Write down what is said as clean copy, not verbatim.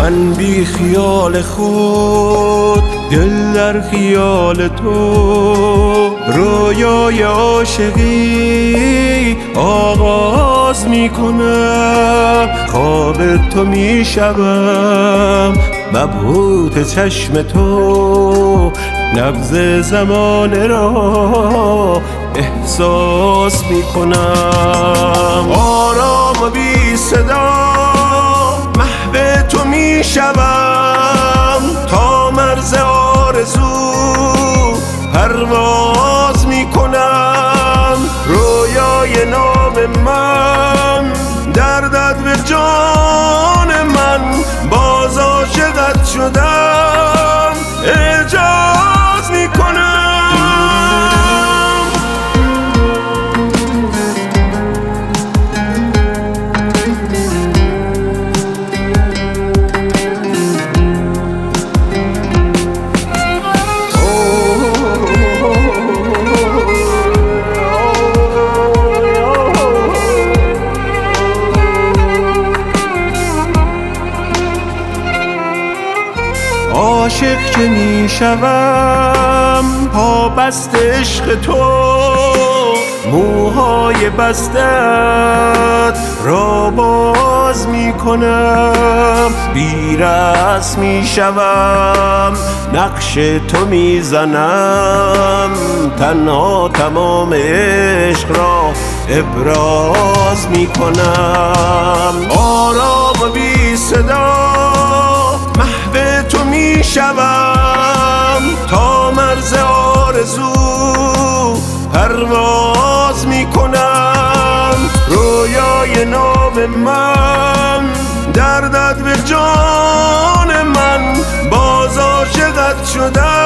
من بی خیال خود دل در خیال تو، رویای عاشقی آغاز می کنم. خواب تو می شوم مبهوت چشم تو، نبض زمانه را احساس می کنم. آرام و بی صدا محو تو می شوم، تا مرز آرزو پرواز می کنم. رویای نام من دردد به جان من، باز عاشقت شدم اعجاز می کنم. عاشق که می شوم پابست عشق تو، موهای بستت را باز می کنم. بی‌رحم می شوم نقش تو می زنم، تنها تمام عشق را ابراز می کنم. آرام و بی صدا محو تو می شوم، تا مرز آرزو پرواز می کنم. رویای نام من دردد به جان من، باز عاشقت شدم